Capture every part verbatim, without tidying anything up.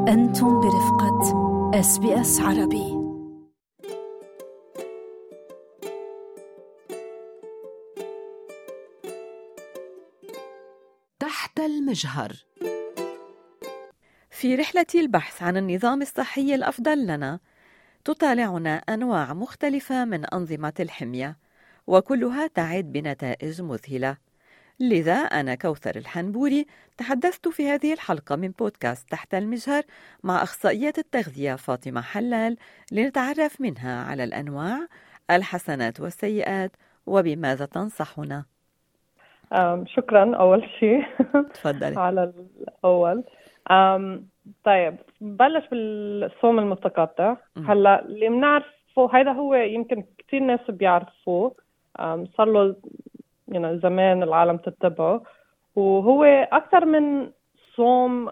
أنتم برفقة إس بي إس عربي. تحت المجهر. في رحلة البحث عن النظام الصحي الأفضل لنا، تطالعنا أنواع مختلفة من أنظمة الحمية، وكلها تعد بنتائج مذهلة. لذا أنا كوثر الحنبوري تحدثت في هذه الحلقة من بودكاست تحت المجهر مع أخصائية التغذية فاطمة حلال لنتعرف منها على الأنواع، الحسنات والسيئات، وبماذا تنصحنا. شكرا أول شيء. تفضلي. على الأول. أم طيب بلش بالصوم المتقطع. هلا اللي بنعرفه هذا هو يمكن كتير ناس بيعرفوه، صار له يعني زمان العالم تتبعه، وهو أكثر من صوم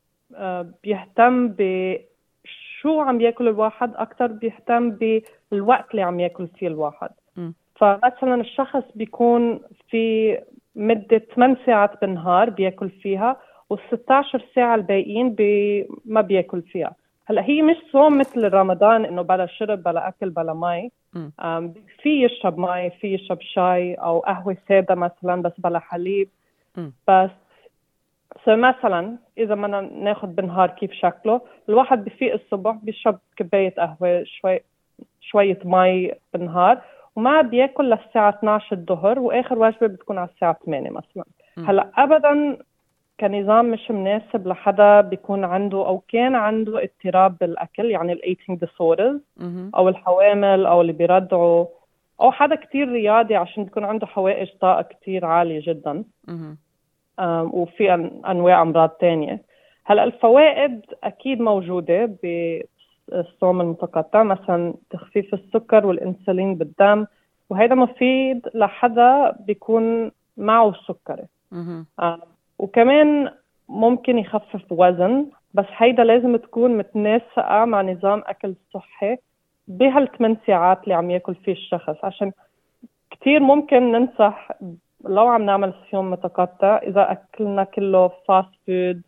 بيهتم بشو عم يأكل الواحد، أكثر بيهتم بالوقت اللي عم يأكل فيه الواحد. م. فمثلا الشخص بيكون في مدة ثمان ساعات بالنهار بيأكل فيها، والستة عشر ساعة الباقيين بي ما بيأكل فيها. هلا هي مش صوم مثل رمضان إنه بلا شرب بلا أكل بلا مي. في يشرب مي، في يشرب شاي أو قهوة سادة مثلا بس بلا حليب. م. بس مثلا إذا بدنا ناخد بالنهار كيف شكله، الواحد بفيق الصبح بيشرب كوباية قهوة، شوي شوية مي بالنهار، وما بياكل للساعة اثني عشر الظهر، وآخر وجبة بتكون على الساعة ثمانية مثلا. م. هلا أبدا كنظام مش مناسب لحدا بيكون عنده أو كان عنده اضطراب بالأكل، يعني ال eating disorders أو الحوامل أو اللي بيرضعوا أو حدا كتير رياضي عشان بيكون عنده حوائج طاقة كتير عالية جدا. وفي أنواع أمراض تانية. هلا الفوائد أكيد موجودة بالصوم المتقطع، مثلا تخفيف السكر والإنسولين بالدم، وهذا مفيد لحدا بيكون معه السكري. وكمان ممكن يخفف وزن، بس هيدا لازم تكون متناسقة مع نظام أكل صحي بهالثمان ساعات اللي عم يأكل فيه الشخص، عشان كتير ممكن ننصح لو عم نعمل صيام متقطع إذا أكلنا كله فاست فود،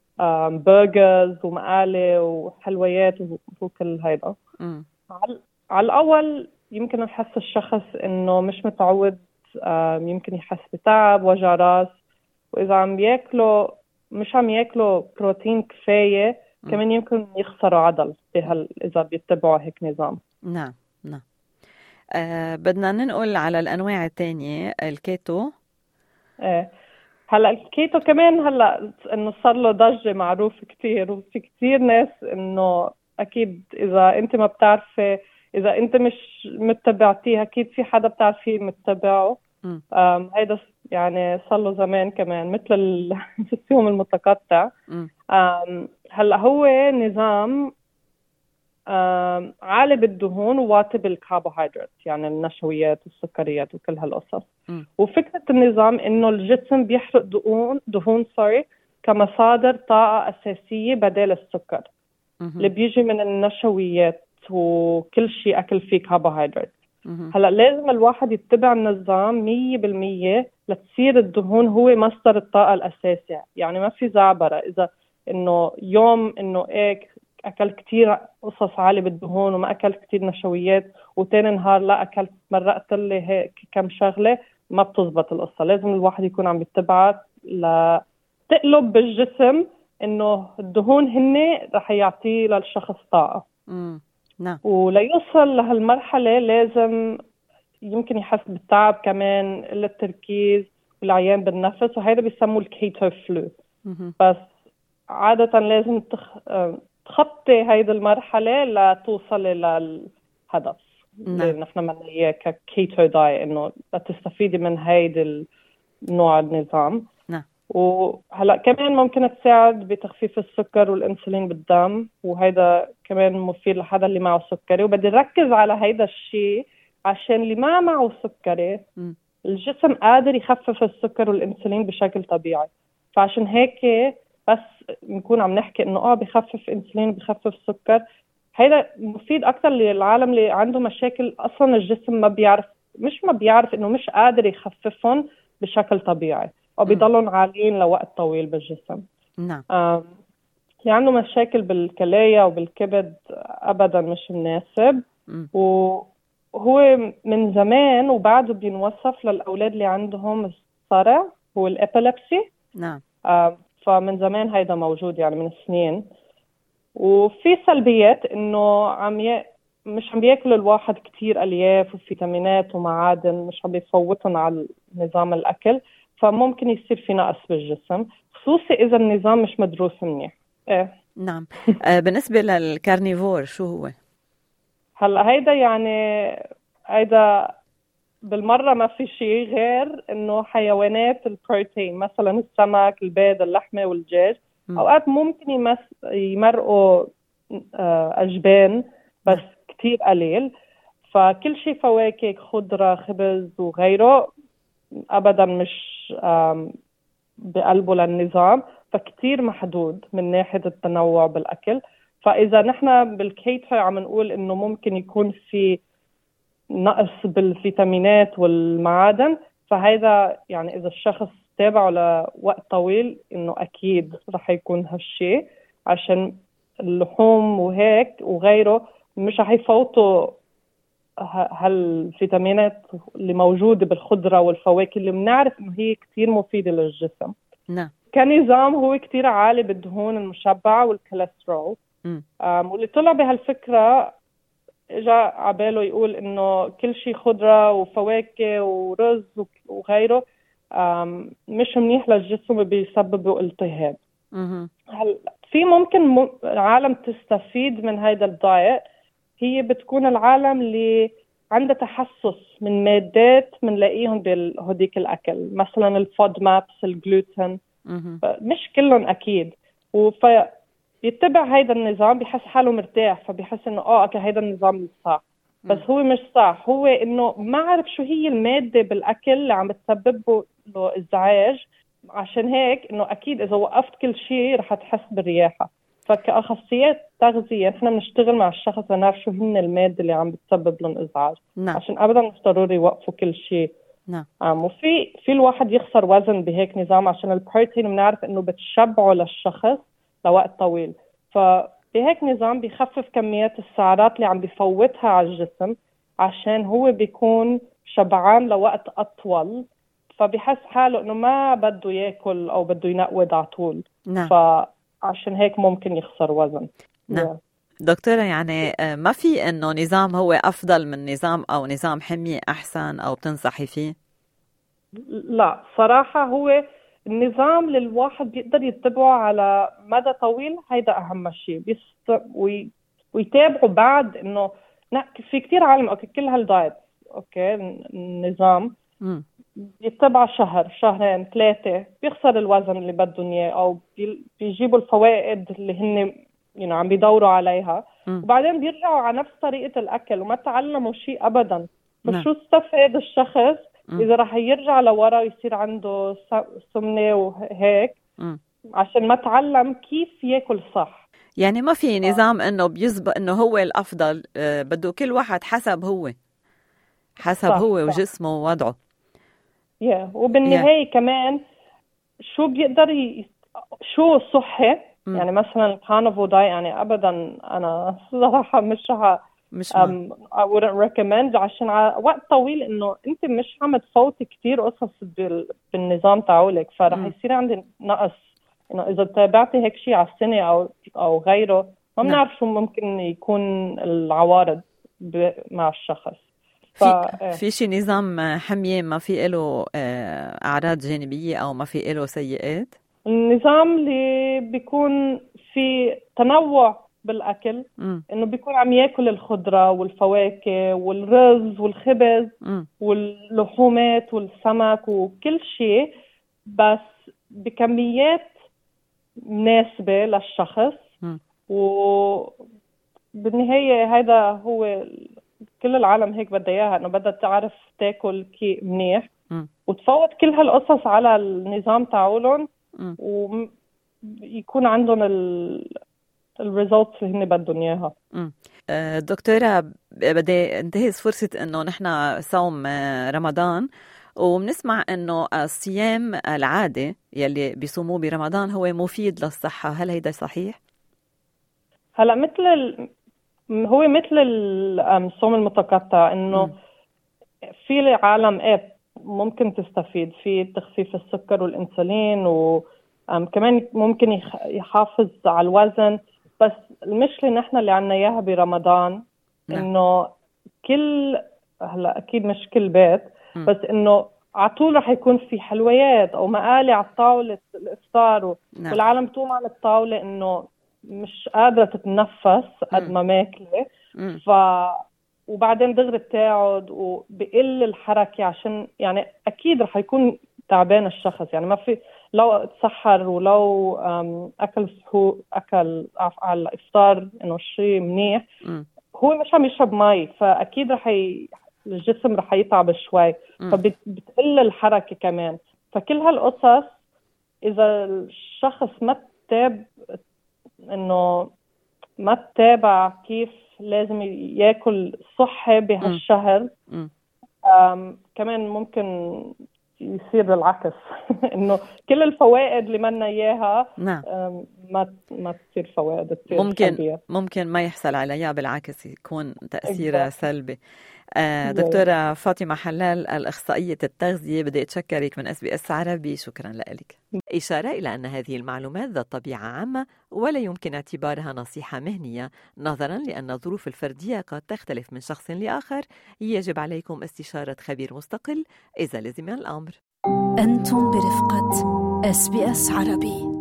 برجرز ومقالي وحلويات وكل هيدا. على الأول يمكن نحس الشخص إنه مش متعود، يمكن يحس بتعب وجع راس، وإذا عم يأكلوا مش عم يأكلوا بروتين كفاية م. كمان يمكن يخسروا عضل بهال إذا بيتبعوا هيك نظام. نعم نعم. أه بدنا ننقل على الأنواع الثانية، الكيتو. ايه هلا الكيتو كمان هلا إنه صار له ضجة معروف كتير، وفي كتير ناس إنه أكيد إذا أنت ما بتعرفي، إذا أنت مش متبعتيه أكيد في حدا بتعرفيه متبعه. هيدا يعني صار له زمان كمان مثل الصيام المتقطع. هلا هو نظام عالي بالدهون وواطي بالكربوهيدرات، يعني النشويات والسكريات وكل هالقصص. وفكرة النظام إنه الجسم بيحرق دهون دهون صاري كمصادر طاقة أساسية بدل السكر اللي بيجي من النشويات وكل شيء أكل فيه كربوهيدرات. هلا لازم الواحد يتبع النظام مية بالمية لتصير الدهون هو مصدر الطاقة الأساسي. يعني ما في زعبرة إذا إنه يوم إنه إيه أكل كتير قصص عالية بالدهون وما أكل كتير نشويات، وتاني نهار لا أكلت مرقت لي هيك كم شغلة، ما بتزبط القصة. لازم الواحد يكون عم يتبع لتقلب بالجسم إنه الدهون هن رح يعطيه للشخص طاقة. امم نعم. وليوصل لهالمرحلة لازم يمكن يحس بالتعب كمان، قلة التركيز والعيان بالنفس، وهذا بيسموه الكيتو فلو. بس عادة لازم تخ... تخطي هيدي المرحلة لتوصل للهدف اللي نحن بدنا إياه ككيتو داي، إنه تستفيدي من هيدي النوع النظام. نعم. وهلا كمان ممكن تساعد بتخفيف السكر والانسولين بالدم، وهيدا كمان مفيد لحدا اللي معه سكري. وبدي ركز على هيدا الشيء عشان اللي ما معه سكري م. الجسم قادر يخفف السكر والانسولين بشكل طبيعي. فعشان هيك بس نكون عم نحكي انه اه بخفف انسولين بخفف سكر، هيدا مفيد اكثر للعالم اللي عنده مشاكل اصلا الجسم ما بيعرف مش ما بيعرف انه مش قادر يخففهم بشكل طبيعي، أو بيضلون عاليين لوقت طويل بالجسم. نعم. اللي عنده مشاكل بالكلية وبالكبد أبدا مش مناسب. م. وهو من زمان وبعده بينوصف للأولاد اللي عندهم الصرع هو الإبيليبسي. نعم. آه فمن زمان هيدا موجود يعني من سنين. وفي سلبيات إنه عم ي... مش عم بياكل الواحد كتير ألياف وفيتامينات ومعادن، مش عم بيفوتهم على نظام الأكل، فممكن يصير في نقص بالجسم، خصوصي إذا النظام مش مدروس منيح. إيه. نعم. آه بالنسبة للكارنيفور شو هو؟ هلا هيدا يعني هيدا بالمرة ما في شيء غير إنه حيوانات البروتين، مثلا السمك، البيض، اللحمة والدجاج. م. أوقات ممكن يمس... يمرقوا أجبان بس كتير قليل. فكل شيء فواكه، خضرة، خبز وغيره أبدا مش بقلبه للنظام، فكتير محدود من ناحية التنوع بالأكل. فإذا نحن بالكيتو عم نقول إنه ممكن يكون في نقص بالفيتامينات والمعادن، فهذا يعني إذا الشخص تابعه لوقت طويل إنه أكيد رح يكون هالشيء، عشان اللحوم وهيك وغيره مش رح يفوتوا هالفيتامينات اللي موجودة بالخضرة والفواكه اللي بنعرف إنه هي كتير مفيدة للجسم. نعم. كنظام هو كتير عالي بالدهون المشبعة والكوليسترول. واللي طلع بهالفكرة إجا عباله يقول إنه كل شيء خضرة وفواكه ورز وغيره مش منيح للجسم وبيسببوا التهاب. هل في ممكن عالم تستفيد من هيدا الدايت؟ هي بتكون العالم اللي عندها تحسس من مادات منلاقيهم بهديك الأكل، مثلا الفود مابس، الجلوتين، مش كلهم أكيد. وفيتبع هيدا النظام بيحس حاله مرتاح، فبيحس إنه آه أكل هيدا النظام صح. بس هو مش صح، هو إنه ما عارف شو هي المادة بالأكل اللي عم بتسبب له إزعاج. عشان هيك إنه أكيد إذا وقفت كل شيء رح تحس بالرياحة. فكأخصائيات تغذية احنا بنشتغل مع الشخص ونعرف شو هن المادة اللي عم بتسبب لهم ازعاج. نعم. عشان ابدا مش ضروري يوقفوا كل شيء. نعم. عم وفي في الواحد يخسر وزن بهيك نظام، عشان البروتين بنعرف انه بتشبعه للشخص لوقت طويل. فبهيك نظام بيخفف كميات السعرات اللي عم بيفوتها على الجسم، عشان هو بيكون شبعان لوقت اطول، فبيحس حاله انه ما بده ياكل او بده ينقود على طول. نعم. ف عشان هيك ممكن يخسر وزن. نعم. yeah. دكتورة يعني ما في إنه نظام هو أفضل من نظام أو نظام حمية أحسن أو بتنصحي فيه؟ لا صراحة هو النظام اللي الواحد بيقدر يتبعه على مدى طويل هيدا أهم شيء، بيست... وي... ويتابعه بعد إنه في كتير عالم أوكي كل هالدايت أوكي النظام م. يتبع شهر شهرين ثلاثة بيخسر الوزن اللي بدهم إياه، أو بيجيبوا الفوائد اللي هن يعني عم بيدوروا عليها. م. وبعدين بيرجعوا على نفس طريقة الأكل وما تعلموا شيء أبدا. فشو استفاد الشخص م. إذا رح يرجع لورا ويصير عنده سمنة وهيك م. عشان ما تعلم كيف يأكل صح. يعني ما في نظام آه. إنه بيسبق إنه هو الأفضل. آه بده كل واحد حسب هو حسب صح هو صح. وجسمه ووضعه. yeah. وبالنهاية yeah. كمان شو بيقدر ي... شو صحي م. يعني مثلا الكارنيفور دايت يعني أبدا أنا صراحة مش ها مش um, I wouldn't recommend، عشان وقت طويل إنه أنت مش عم تفوتي كتير قصص بال... بالنظام تاعولك، فرح م. يصير عندي نقص إنه إذا تابعتي هيك شيء على السنة أو أو غيره ما بنعرف شو ممكن يكون العوارض ب... مع الشخص. ف... في في شي نظام حمية ما في له أعراض جانبية أو ما في له سيئات؟ النظام اللي بيكون في تنوع بالأكل م. إنه بيكون عم يأكل الخضرة والفواكه والرز والخبز م. واللحومات والسمك وكل شيء، بس بكميات مناسبة للشخص. م. وبالنهاية هذا هو كل العالم هيك بدها إياها، إنه بدها تعرف تاكل كي منيح م. وتفوت كل هالقصص على النظام تاعولن ويكون عندهم ال الريزلتس اللي هن بدهم إياها. دكتورة بدي انتهز فرصة إنه نحن صوم رمضان وبنسمع إنه الصيام العادي يلي بيصوموه برمضان هو مفيد للصحة، هل هيدا صحيح؟ هلا مثل ال... هو مثل الصوم المتقطع انه في عالم ايه ممكن تستفيد في تخفيف السكر والانسولين، وكمان ممكن يحافظ على الوزن. بس المشكله نحن اللي عنا اياها برمضان انه كل هلا اكيد مش كل بيت، بس انه على طول رح يكون في حلويات او مقالي على الطاوله الافطار، والعالم تقوم على الطاوله انه مش قادره تتنفس قد ما ماكله، ف وبعدين دغري بتقعد وبقل الحركه، عشان يعني اكيد رح يكون تعبان الشخص. يعني ما في لو تسحر ولو اكل سحور اكل على الافطار انه شيء منيح، هو مش عم يشرب مي، فاكيد رح ي... الجسم رح يتعب شوي، فبتقل الحركه كمان. فكل هالقصص اذا الشخص ما تتابع انه ما تتابع كيف لازم ياكل صحي بهالشهر، كمان ممكن يصير العكس انه كل الفوائد اللي منا اياها نعم. ما ما تصير فوائد تصير ممكن سلبية. ممكن ما يحصل عليها، بالعكس يكون تأثيرها سلبي. آه دكتورة فاطمة حلال، الأخصائية التغذية، بدي أتشكرك من اس بي اس عربي، شكرا لك. إشارة إلى أن هذه المعلومات ذات طبيعة عامة ولا يمكن اعتبارها نصيحة مهنية، نظرا لأن الظروف الفردية قد تختلف من شخص لآخر. يجب عليكم استشارة خبير مستقل إذا لزم الأمر. أنتم برفقة اس بي اس عربي.